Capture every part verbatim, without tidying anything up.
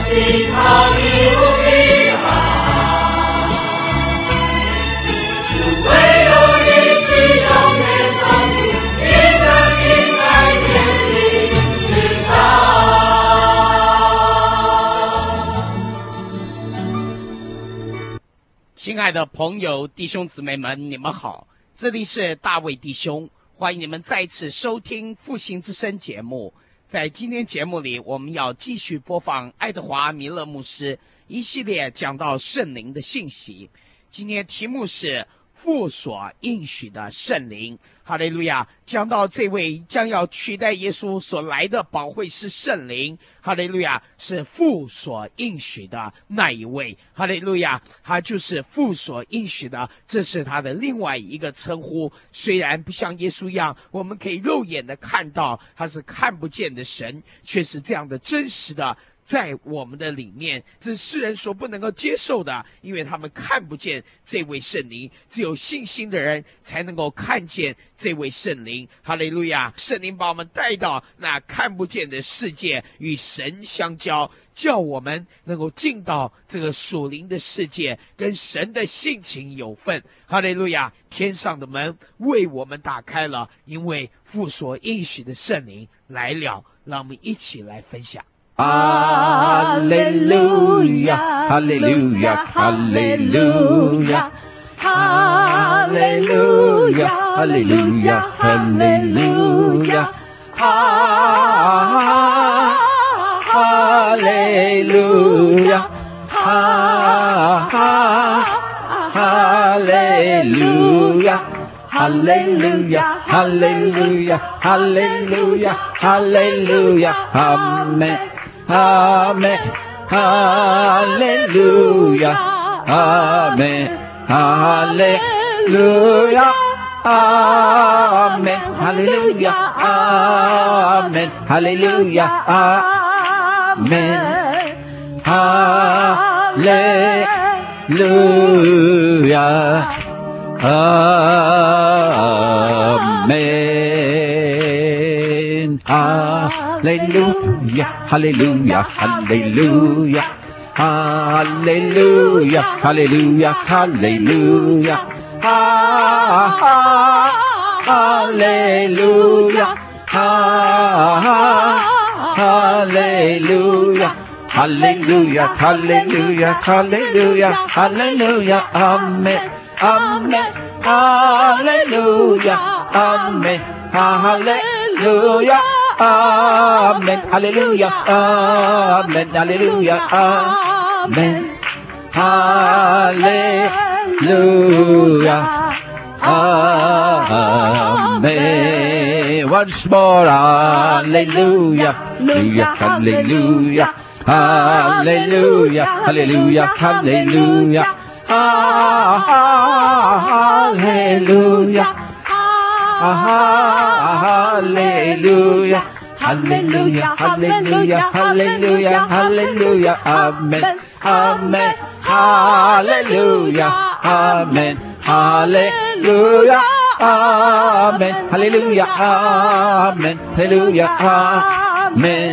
亲爱的朋友弟兄姊妹们，你们好，这里是大卫弟兄，欢迎你们再次收听复兴之声节目。在今天节目里，我们要继续播放爱德华弥勒牧师一系列讲到圣灵的信息。今天题目是父所应许的圣灵，哈利路亚！讲到这位将要取代耶稣所来的保惠师圣灵，哈利路亚，是父所应许的那一位，哈利路亚，他就是父所应许的，这是他的另外一个称呼。虽然不像耶稣一样，我们可以肉眼的看到他是看不见的神，却是这样的真实的在我们的里面，这是世人所不能够接受的，因为他们看不见这位圣灵，只有信心的人才能够看见这位圣灵。哈利路亚！圣灵把我们带到那看不见的世界，与神相交，叫我们能够进到这个属灵的世界，跟神的性情有份。哈利路亚！天上的门为我们打开了，因为父所应许的圣灵来了。让我们一起来分享。 Hallelujah, hallelujah, hallelujah, hallelujah, hallelujah, hallelujah, hallelujah, hallelujah, hallelujah, hallelujah, hallelujah, hallelujah, amen.Amen, hallelujah, amen, hallelujah, amen, hallelujah, amen, hallelujah, amen, hallelujah, amen.Hallelujah, hallelujah, hallelujah, hallelujah, hallelujah, hallelujah, hallelujah, hallelujah, hallelujah, hallelujah, hallelujah, hallelujah, amen, amen, hallelujah, amen, hallelujah.Amen, hallelujah, amen, hallelujah, amen, hallelujah, amen. Once more, hallelujah, hallelujah, hallelujah, hallelujah, hallelujah, hallelujah, hallelujah.Hallelujah, hallelujah, hallelujah, hallelujah, hallelujah, amen, amen, hallelujah, amen, hallelujah, amen, hallelujah, amen, hallelujah, amen,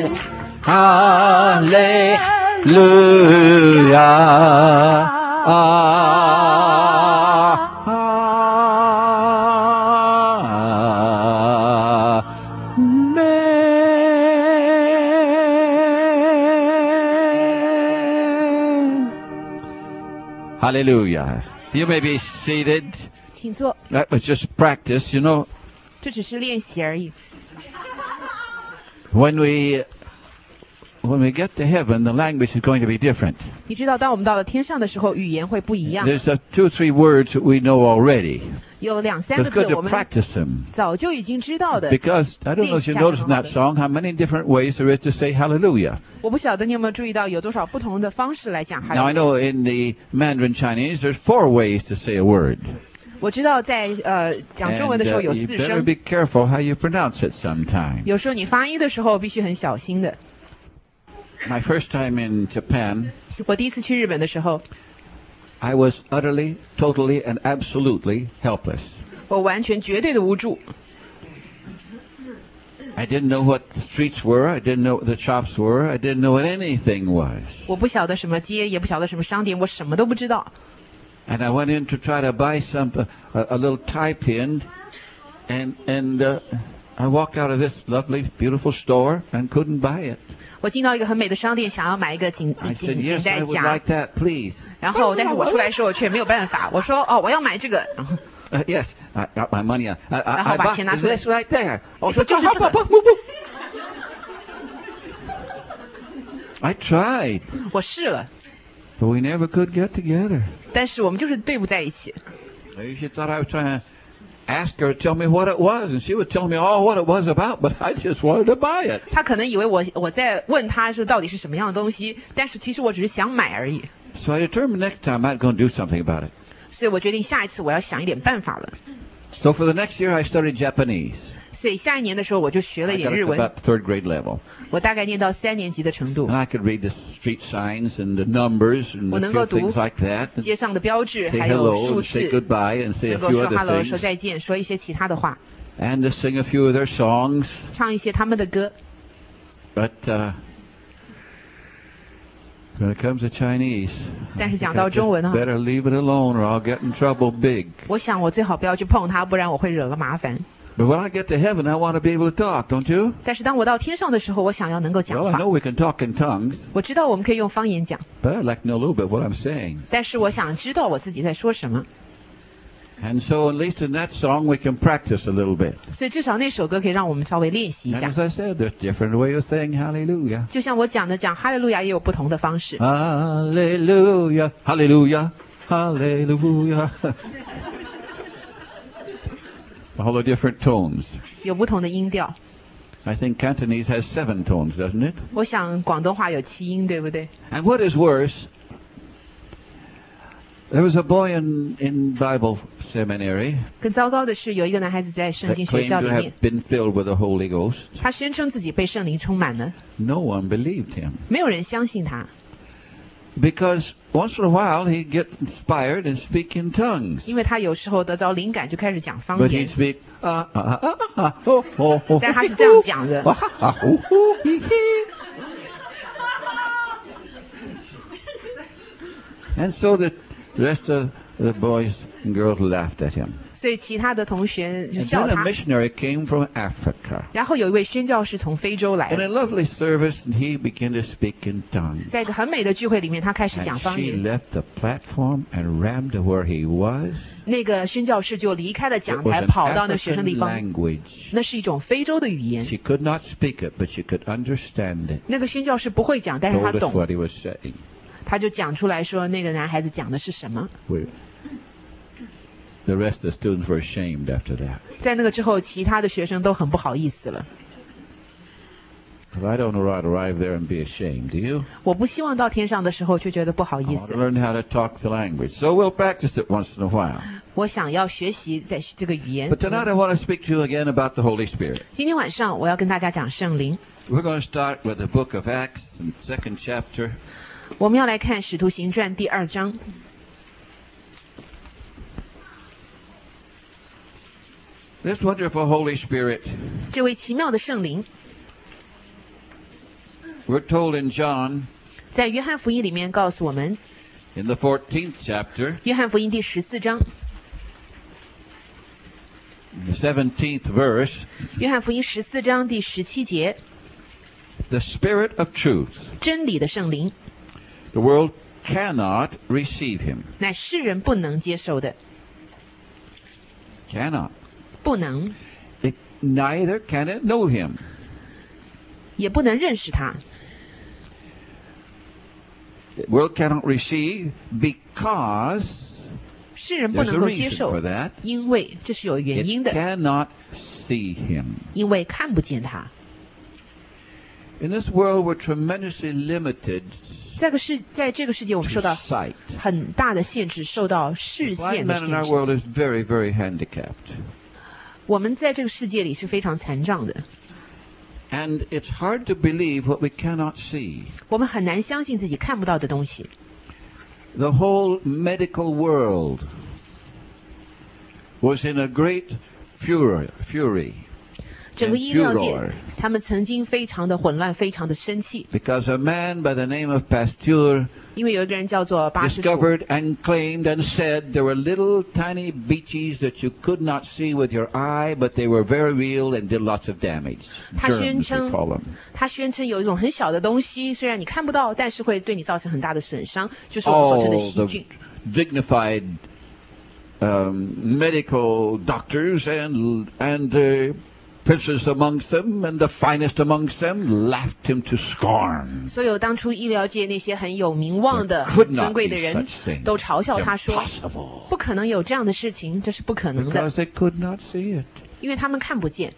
hallelujah.Hallelujah. You may be seated. 请坐。 That was just practice, you know. 这只是练习而已。 When we when we get to heaven, the language is going to be different. 你知道，当我们到了天上的时候，语言会不一样。 There's a two or three words that we know already. 有两三个 It's 字 good 我 to 们 practice them. 早就已经知道的。 Because I don't know if you noticed in that song how many different ways there is to say hallelujah. 我不晓得你有没有注意到，有多少不同的方式来讲 Now I know in the Mandarin Chinese there's four ways to say a word. 我知道在呃讲中文的时候 And, 有 uh, you 四 better 声， be careful how you pronounce it sometimes. 有时候你发音的时候必须很小心的。 My first time in Japan, 我第一次去日本的时候， I was utterly, totally, and absolutely helpless. 我完全绝对的无助。 I didn't know what the streets were. I didn't know what the shops were. I didn't know what anything was. 我不晓得什么街，也不晓得什么商店，我什么都不知道。 And I went in to try to buy some uh, a, a little tie pin, and and uh, I walked out of this lovely, beautiful store and couldn't buy it. 我进到一个很美的商店，想要买一个颈 I 颈 said, 领 "Yes, 带 I would 夹， like that, please." 然后但是我出来说我却没有办法，我说哦我要买这个，然后 Uh, yes, I got my money. I, I, I, I 把 bought 钱拿出来。 this right there. 我说就是这个。 I tried, 我试了， but we never could get together. 但是我们就是对不在一起。 Maybe she thought I was trying to ask her to tell me what it was, and she would tell me all what it was about, but I just wanted to buy it. 他可能以为我我在问他说到底是什么样的东西，但是其实我只是想买而已。 So I determined next time I'm going to do something about it. 所以我决定下一次我要想一点办法了。 So for the next year, I studied Japanese. 所以下一年的时候我就学了 I 一点 got 日 up to 文， about third grade level. 我大概念到三年级的程度 And，I could read the street signs and the numbers and 我 a 能 few 够读 things like that. And 街上的标志 say 还有 hello 数 and say 字， goodbye and say 能 a 够 few 说 other hello 说 things. 再见，说一些其他的话， And to sing a few of their songs. 唱一些他们的歌。 But uh, when it comes to Chinese, 但是 I 讲 think 到 I 中文 just 哈， better leave it alone or I'll get in trouble big. 我想我最好不要去碰它，不然我会惹了麻烦。 But when I get to heaven, I want to be able to talk, don't you? 但是当我到天上的时候，我想要能够讲 Well, I 话。 know we can talk in tongues, 我知道我们可以用方言讲， but I'd like to know a little bit what I'm saying. 但是我想知道我自己在说什么。 And so at least in that song, we can practice a little bit. 所以至少那首歌可以让我们稍微练习一 And 下。 as I said, there's different way of saying hallelujah. 就像我讲的，讲哈利路亚也有不同的方式。 Hallelujah, hallelujah, hallelujah. All the different tones. 有不同的音调。 I think Cantonese has seven tones, doesn't it? 我想广东话有七音，对不对？ And what is worse, there was a boy in, in Bible seminary 更糟糕的是，有一个男孩子在圣 that 经学 claimed 校 to 里 have 面， been filled with the Holy Ghost. 他宣称自己被圣灵充满了， No one believed him. 没有人相信他， Because once in a while he'd get inspired and speak in tongues. 因为他有时候得着灵感就开始讲方 But 言 he'd，speak, ah, ah, ah, ah, oh, oh, oh, 但他是这样讲的。 ah, ah, oh, oh, hee, hee. And so the rest of the boys and girls laughed at him. 所以其他的同学就 And 笑 then a 他。 missionary came from Africa. 然后有一位宣教士从非洲来 In，a lovely service, and he began to speak in tongues. 在一个很美的聚会里面，他开始讲 And 方 she 言。 left the platform and ran to where he was. 那个宣教士就离开了 It 讲 was 台， an 跑到那学生 African 地方。 language. 那是一种非洲的语言。 She could not speak it, but she could understand it. 那个宣教士不会讲，但是他 Told us 懂， what he was saying. 他就讲出来说那个男孩子讲的是什么。 We, the rest of the students were ashamed after that. 在那个之后，其他的学生都很不好意思了。 Because I don't know how to arrive there and be ashamed, do you? 我不希望到天上的时候却觉得不好 I 意 want 思 to。learn how to talk the language. So we'll practice it once in a while. 我想要学习在这个语言 But。tonight I want to speak to you again about the Holy Spirit. 今天晚上我要跟大家讲圣灵。 We're going to start with the book of Acts, and second chapter. 我们要来看《使徒行传》第二章。 This wonderful Holy Spirit, 这位奇妙的圣灵， we're told in John, 在约翰福音里面告诉我们， in the fourteenth chapter, 约翰福音第十四章， the seventeenth verse, 约翰福音十四章第十七节， the Spirit of truth. 真理的圣灵， The world cannot receive him. 乃世人不能接受的， Cannot. 不能， It, neither can it know him. 也不能认识他。 The world cannot receive because 世人不 there's 能 a 够接 reason 受 for，that. 因为这是有原 It 因的， cannot see him. 因为看不见他。 In this world, we're tremendously limited 在个世，在这个世界，我们 to 受到 sight. 很大的限制，受到视 Blind 线的 man in 限 our 制。 world is very, very handicapped. 我们在这个世界里是非常残障的， And it's hard to believe what we cannot see. 我们很难相信自己看不到的东西。 The whole medical world was in a great fury. fury. 整个医疗 and 界 furor.， 他们曾经非常的混乱，非常的生气， Because a man by the name of Pasteur 因为有一个人叫做巴斯楚， discovered and claimed and said there were little tiny beaches that you could not see with your eye, but they were very real and did lots of damage. 他宣 Germs, we 称 call them. 他宣称有一种很小的东西，虽然你看不到，但是会对你造成很大的损伤，就是我们所称的 All 细 the 菌。 dignified um, medical doctors and and uh, princes amongst them and the finest amongst them laughed him to scorn. 所有当初医疗界那些很有名望的 There could not 尊贵的 be 人 such thing. 都嘲笑他说 Impossible.：“ 不可能有这样的事情，这是不可能的， Because they could not see it. 因为他们看不见。”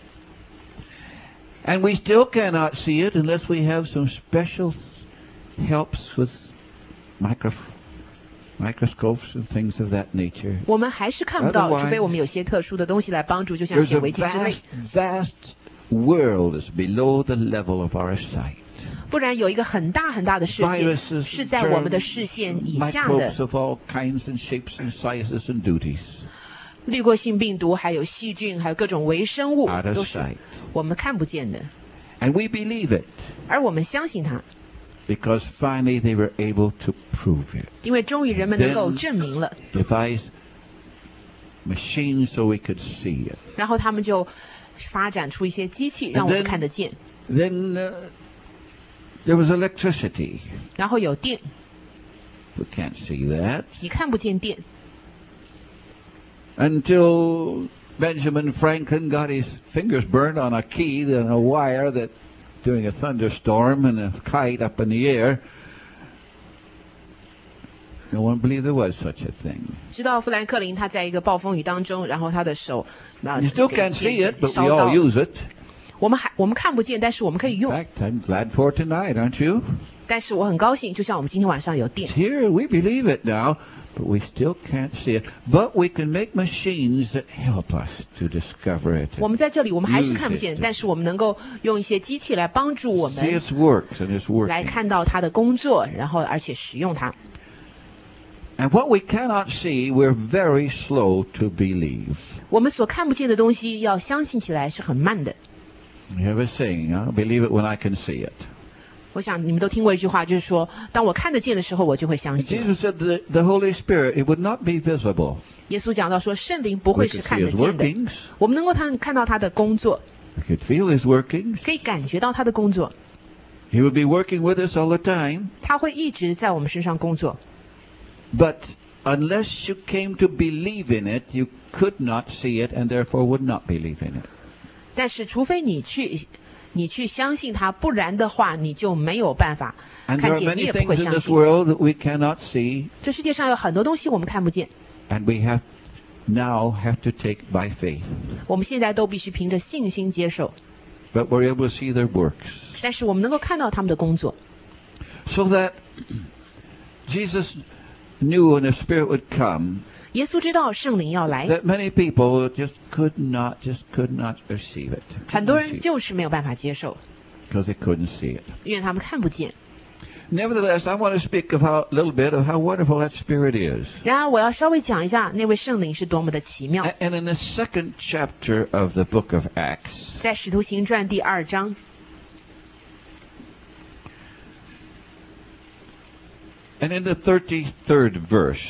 And we still cannot see it unless we have some special helps with micro, microscopes and things of that nature. 我们还是看不到， Otherwise, 除非我们有些特殊的东西来帮助，就像 There's 显 a 微镜之类。 vast, vast world is below the level of our sight. 不然有一个很大很大的世界 Viruses, 是在我们的视线以下的 microbes of all kinds and shapes and sizes and duties. 滤过性病毒，还有细菌，还有各种微生物 Out，of 都是 sight. 我们看不见的， And we believe it 而我们相信它， because finally they were able to prove it. 因为终于人们能够 Then- 证明了， Devise machines so we could see it. 然后他们就发展出一些机器让我们 then- 看得见， Then uh, there was electricity. 然后有电， We can't see that 你看不见电， until Benjamin Franklin got his fingers burned on a key and a wire that during a thunderstorm and a kite up in the air. No one believed there was such a thing. 直到富兰克林他在一个暴风雨当中，然后他的手啊 You still 给 can't see it, but 烧 we 到 all use it. 我们还我们看不见，但是我们可以 In 用。 fact, I'm glad for it tonight, aren't you? 但是我很高兴，就像我们今天晚上有 It's 电， here, we believe it now, but we still can't see it. But we can make machines that help us to discover it. 我们在这里我们还是 Use 看不见， it. 但是我们能够用一些机器来帮助我 See 们 its works and its 来 working. 看到它的工作，然后而且使用它。 And what we cannot see, we're very slow to believe. 我们所看不见的东西，要相信起来是很慢的。 We have a saying, I'll believe it when I can see it. 我想你们都听过一句话，就是说，当我看得见的时候，我就会相 And 信。 Jesus said the, the Holy Spirit, it would not be visible. 耶稣讲到说，圣灵不 We 会是 could 看 see 得 his 见的， workings. 我们能够看看到他的工作， We could feel his workings. 可以感觉到他的工作， He would be working with us all the time. 他会一直在我们身上工作。 But unless you came to believe in it, you could not see it and therefore would not believe in it. 但是，除非你去，你去相信他，不然的话，你就没有办法 And there 看 are 见，你 many 也不会 things in 相 this 信。 world that we cannot see, 这世界上有很多东西我们看不见， and we have now have to take by faith. 我们现在都必须凭着信心接受。 But we're able to see their works. 但是我们能够看到他们的工作， So that Jesus knew when the Spirit would come, 耶稣知道圣灵要来， that many people just could not, just could not receive it. 很多人就是没有办法接受， Because they couldn't see it. 因为他们看不见。 Nevertheless, I want to speak of how, a little bit of how wonderful that Spirit is. 然而，我要稍微讲一下那位圣灵是多么的奇妙。 And in the second chapter of the book of Acts, 在《使徒行传》第二章 and in the thirty-third verse,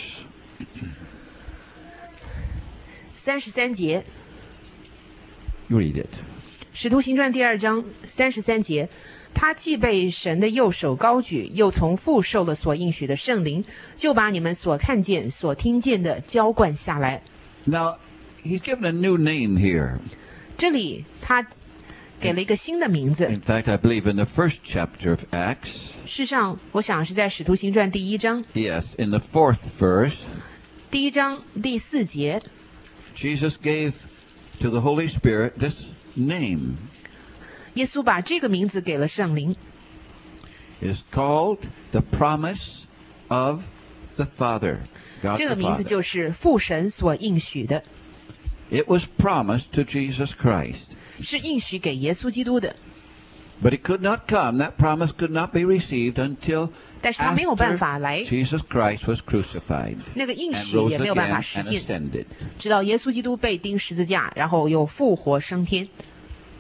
三十三节， you read it. 《使徒行传》第二章三十三节，他既被神的右手高举，又从父受了所应许的圣灵，就把你们所看见、所听见的浇灌下来。 Now, he's given a new name here. 这里他给了一个新的名字。 In fact, I believe in the first chapter of Acts, 事实上，我想是在《使徒行传》第一章 yes, in the fourth verse, 第一章第四节， Jesus gave to the Holy Spirit this name. 耶稣把这个名字给了圣灵， It's called the promise of the Father. God 这 the 个名字 Father. 就是父神所应许的， It was promised to Jesus Christ. 是应许给耶稣基督的。 But it could not come. That promise could not be received until 但是他没有办法 after 来， Jesus Christ was crucified 那个应 and 许 rose 也没有办 again 法实 and 现， ascended. 直到耶稣基督被钉十字架，然后又复活升天。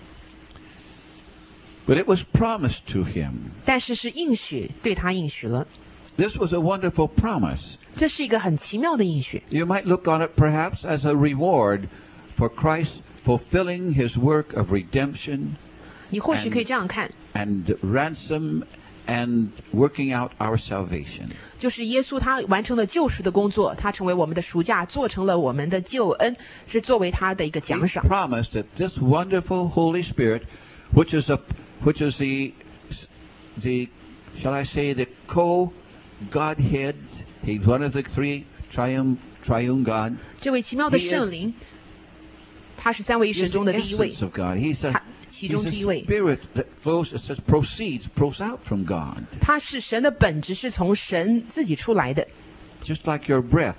But it was promised to him. 但是是应许，对他应许了。 This was a wonderful promise. 这是一个很奇妙的应许。 You might look on it perhaps as a reward for Christ fulfilling his work of redemption 你或许可以这样看， and ransom and working out our salvation. 就是耶稣他完成了救赎的工作，他成为我们的赎价，做成了我们的救恩，是作为他的一个 He 奖赏。 promised that this wonderful Holy Spirit, which is a, which is the, the, shall I say, the co-Godhead, he's one of the three triune, triune God. 这位奇妙的 He is- 圣灵，他是三位一神 He's 中 the 的第一位， essence of God. He's a, 他其 he's 中 a 第一位。 spirit that flows, it says proceeds, flows out from God. 他是神的本质，是从神自己出来的， Just like your breath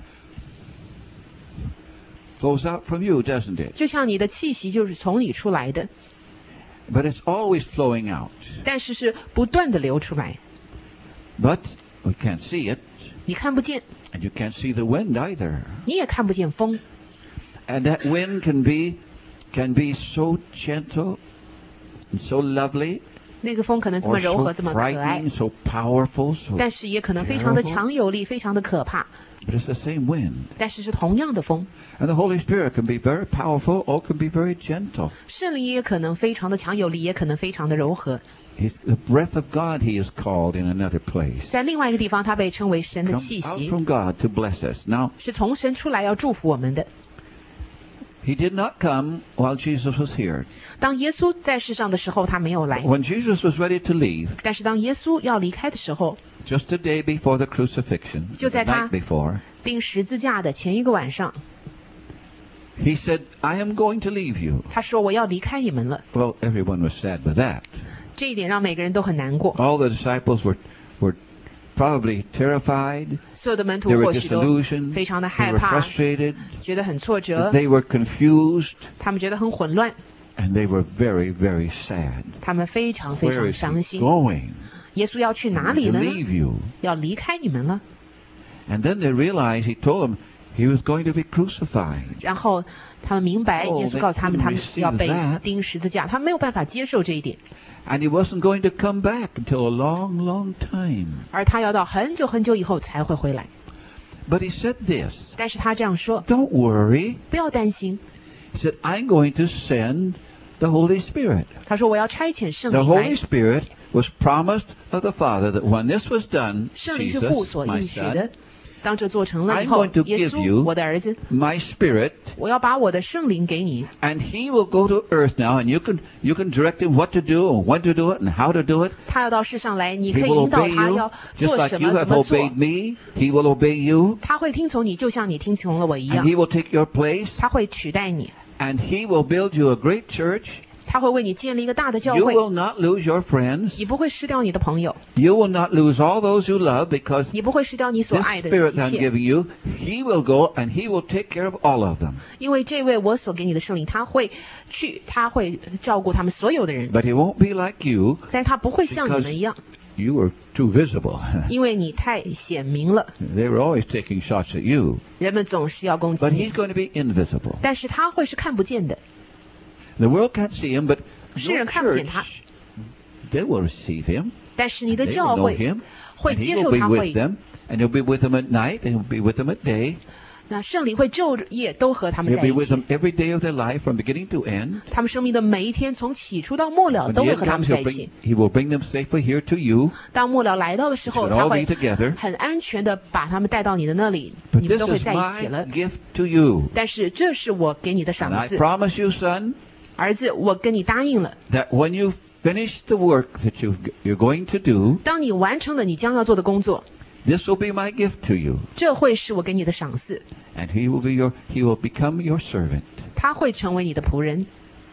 flows out from you, doesn't it? 就像你的气息就是从你出来的， But it's always flowing out. 但是是不断的流出来， But we can't see it, 你看不见， and you can't see the wind either. 你也看不见风。 And that wind can be, can be so gentle and so lovely, 那个风可能这么 or 柔和， so 这么可爱， frightening, so powerful, so. 但是也可能非常的 terrible. 强有力，非常的可怕。 But it's the same wind. 但是是同样的风， And the Holy Spirit can be very powerful or can be very gentle. 圣灵也可能非常的强有力，也可能非常的柔和。 He's the breath of God, he is called in another place. 在另外一个地方，它被称为神的 Comes 气 out 息， from God to bless us. Now, 是从神出来要祝福我们的。 he did not come while Jesus was here. 当耶稣在世上的时候，他没有来； When Jesus was ready to leave, 但是当耶稣要离开的时候， just a day before the crucifixion, 就 the 在他 night before, 钉十字架的前一个晚上， he said, I am going to leave you. 他说：“我要离开你们了。 Well, everyone was sad with that. ” 这一点让每个人都很难过。 All the disciples were, were probably terrified. 所有的门徒 They were 或许都 disillusioned. 非常的 They 害 were 怕， frustrated. 觉得很挫折， They were confused. 他们觉得很混乱， And they were very, very sad. 他们非常非 Where 常 is 伤 he 心。 going? 耶稣要去哪 To 里呢？ leave you. 要离开你们了。 And then they realized, he told them, he was going to be crucified. 然后他们明白， Oh, 耶稣告诉他们， they 他们 couldn't 要被 receive that. 钉十字架，他们没有办法接受这一点， And he wasn't going to come back until a long, long time. 而他要到很久很久以后才会回来。 But he said this, 但是他这样说， don't worry. 不要担心。 He said, I'm going to send the Holy Spirit. 他说我要差遣圣 The 灵 Holy 来， Spirit was promised of the Father that when this was done, 圣灵是父 Jesus, 所 my 应许 son, 的。当这做成了以 I'm 后 going，to 耶 give 稣， you 我的儿子， my Spirit, 我要把我的圣灵给你， and he will go to earth now, and you can, you can direct him what to do, and when to do it, and how to do it. 他要到世上来，你 He 可以 will 引导 obey 他 you, 要 just 做 like 什 you 么 have 怎么做， obeyed me. He will obey you, 他会听从你，就像你听从了我一 and 样， he will take your place, 他会取代你， and he will build you a great church. 他会为你建立一个大的教 You 会， will not lose your friends. 你不会失掉你的朋友， You will not lose all those you love, because 你不会失掉你所 this 爱的 Spirit 一 I'm 切， giving you, he will go and he will take care of all of them. 因为这位我所给你的圣灵，他会去，他会照顾他们所有的人， But he won't be like you. 但是他不会像你们一样， You were too visible. 因为你太显明了， They were always taking shots at you. 人们总是要攻击 But 你 he's，going to be invisible. 但是他会是看不见的， The world can't see him, but 世 your 人看不见 church, 他， they will receive him. 但是你的 They 教 will know 会 him. 会 And he 接 will 受 be 他， with 会 them. And he'll be with them at night, and he'll be with them at day. 那圣灵会昼夜都和他们 He'll 在 be 一 with 起 them，every day of their life from beginning to end. 他们生命的每一天，从起初到末了 When 都 the 会 end 和他 comes, 们在 he'll 一 bring, 起。 he will bring them safely here to you. 当末了来到的时 It 候， will 他 all be 会 together. 很安全的把他们带到你的那里， But 你们 this 都会 is 在一起了 my。gift to you. 但是这是我给你的 And 赏 I 赐， promise you, son, 儿子，我跟你答应了， that when you finish the work that you, you're going to do, 当你完成了你将要做的工作， this will be my gift to you. 这会是我给你的赏赐， And he will be your, he will become your servant. 他会成为你的仆人。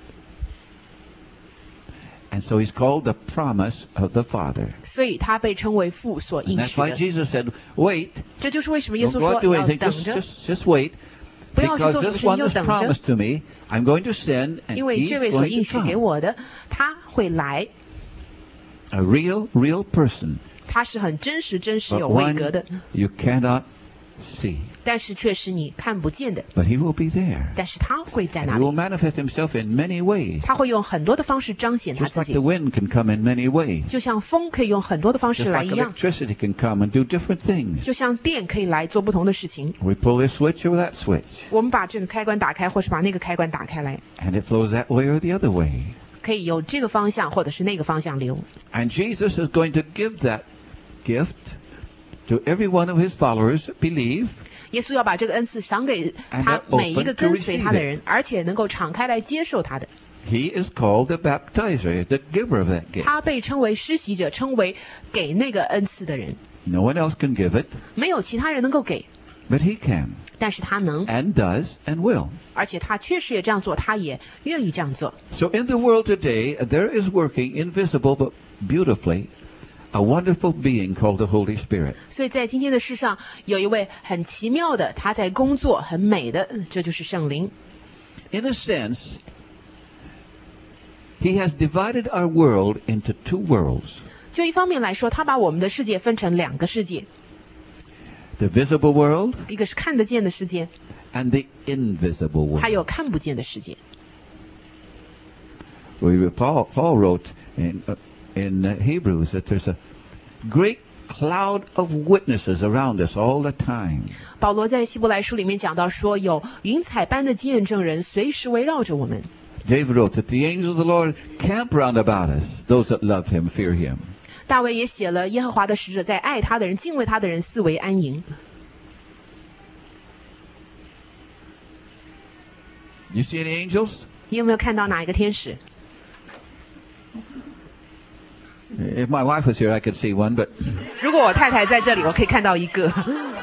And so he's called the promise of the Father. 所以他被称为父所 And 应 that's 许 why 的。 Jesus said, wait, 这就是为什么耶 don't 稣 go 说 out do 要 anything, 等 just, 着， just, just wait. 不要去 Because 做什么 this 事情， one 就 is 等着， promised to me. I'm going to send, and 因为 he's 这位所 going 应 to 许给 come. 我的，他会来， A real, real person. 他是很真实、真实 But 有位 one 格的， you cannot see. 但是却是你看不见的。 But he will be there. 但是他会在 And 那 he 里， will manifest himself in many ways. 他会用很多的方式彰显他 Just 自 like 己 the，wind can come in many ways. 就像风可以用很多的方式 Just 来 like 一样， electricity can come and do different things. 就像电可以来做不同的事情。 We pull this switch or that switch. 我们把这个开关打开，或是把那个开关打开来， And it flows that way or the other way. 可以有这个方向或者是那个方向流。 And Jesus is going to give that gift to every one of his followers that believe. 耶稣要把这个恩赐赏给 And 他 they're 每一个 open to 跟随他的 receive 人，而且能够敞开来接受他的。 He is called the baptizer, the giver of that gift. 他被称为施洗者，称为给那个恩赐的人。 No one else can give it, 没有其他人能够给， but he can, 但是他能， and does, and will. 而且他确实也这样做，他也愿意这样做。 So in the world today, there is working invisible but beautifully a wonderful being called the Holy Spirit. 所以在今天的世上，有一位很奇妙的，他在工作，很美的，嗯这就是圣灵。 In a sense, he has divided our world into two worlds. 就一方面来说，他把我们的世界分成两个世界， The visible world 一个是看得见的世界， and the invisible world. 还有看不见的世界。 We, Paul, Paul wrote in, uh, in uh, Hebrews that there's a great cloud of witnesses around us all the time. 保罗在希伯来书里面讲到说，有云彩般的见证人随时围绕着我们。 David wrote that the angels of the Lord camp round about us, those that love him, fear him. 大卫也写了，耶和华的使者在爱他的人、敬畏他的人四围安营。 You see any angels? 你有没有看到哪一个天使？ If my wife was here, I could see one, but 如果我太太在这里，我可以看到一个。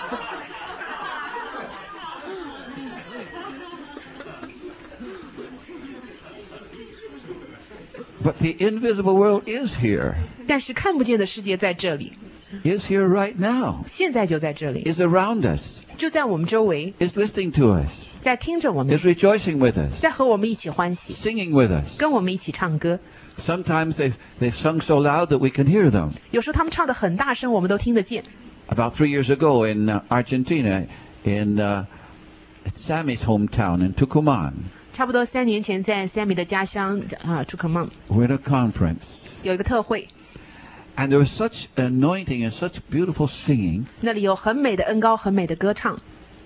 but the invisible world is here, 但是看不见的世界在这里， is here right now, 现在就在这里， is around us, 就在我们周围， is listening to us, 在听着我们， is rejoicing with us, 在和我们一起欢喜， singing with us. 跟我们一起唱歌。 Sometimes they've, they've sung so loud that we can hear them. 有时候他们唱得很大声，我们都听得见。 About three years ago in uh, Argentina, in uh, Sammy's hometown in Tucumán, 差不多三年前，在 Sammy 的家乡啊，朱克曼 we're at a conference. 有一个特会， And there was such anointing and such beautiful singing. 那里有很美的恩膏，很美的歌唱，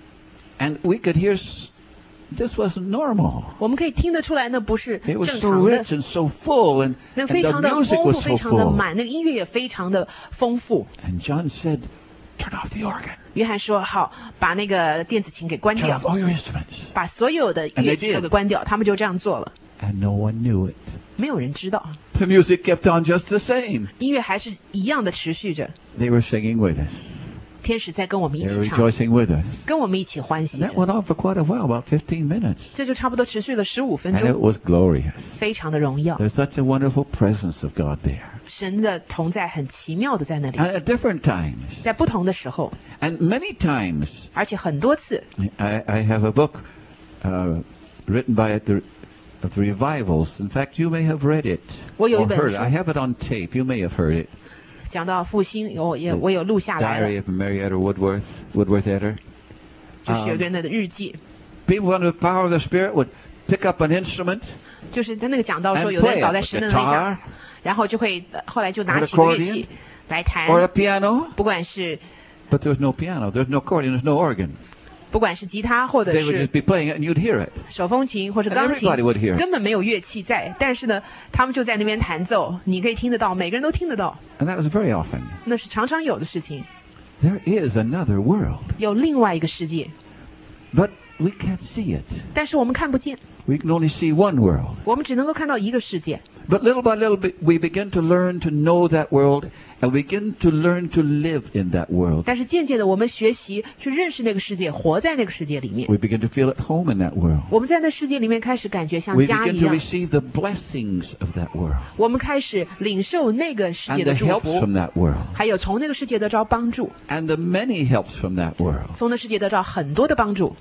And we could hear, s- this wasn't normal. 我们可以听得出来，那不是 It was 正 so 常的， rich and so full, and, 那 and 个非 the 常的 music 丰 was 富， so 非常的 full. 满，那个音乐也非常的丰富。 And John said, turn off the organ. 约翰说：“好，把那个电子琴给关 Turn 掉 off，all your instruments. 把所有的 And 乐 they 器都 did. 给关掉。”他们就这样做了， And no one knew it. 没有人知道， The music kept on just the same. 音乐还是一样的持续着。 They were singing with us. 天使在跟我们一 They were 起唱， rejoicing with us. 跟我们一起欢喜 And。that went on for quite a while, about fifteen minutes. 这就差不多持续了十五分 And it 钟， was glorious. 非常的荣耀。 There's such a wonderful presence of God there. 神的同在很奇妙的在那里， And at different times, 在不同的时候， and many times, 而且很多次。 I, I have a book uh, written by the, of the revivals. In fact, you may have read it 我有一 or 本 heard 书 it. I have it on tape. You may have heard it. 讲到复兴，我也我有录下来 Diary 了， of Marietta Woodworth, Woodworth Etter. 就是有个人的日记， People under the power of the Spirit would pick up an instrument 就是他那个讲到说， and 有的人 play 倒在 it, 神 a 的能力 guitar 下，然后就会呃后来就拿 or 起乐 accordion 器来弹， or a piano. 不管是 But there's no piano, there's no accordion, there's no organ. 不管是吉他或者 They would 是 just be playing it and you'd hear it. 手风琴或是 And 钢琴 everybody would hear， 根本没有乐器在，但是呢，他们就在那边弹奏，你可以听得到，每个人都听得到， And that was very often. 那是常常有的事情。 There is another world, 有另外一个世界， but we can't see it. 但是我们看不见， We can only see one world. 我们只能够看到一个世界。 But little by little, be- we begin to learn to know that world and begin to learn to live in that world. 但是渐渐的，我们学习去认识那个世界，活在那个世界里面。 We begin to feel at home in that world. 我们在那世界里面开始感觉像 We 家 begin 一 to 样， receive the blessings of that world 我们开始领受那个世界 and 的 the 祝 helps 福， from that world 还有从那个世界得着帮助， and the many helps from that world. 从那世界得着很多的帮助。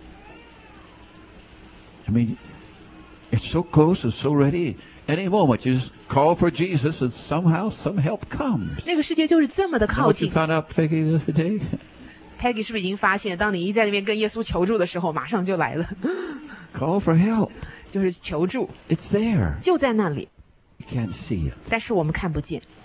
I mean, it's so close, it's so ready. Any moment you just call for Jesus and somehow some help comes. 那个世界就是这么的 You know 靠 what you 近。 found out, Peggy, the other day? Peggy 是不是已经发现，当你一在那边跟耶稣求助的时候，马上就来了， Call for help. 就是求助， It's there. 就在那里， You can't see it. 但是我们看不见。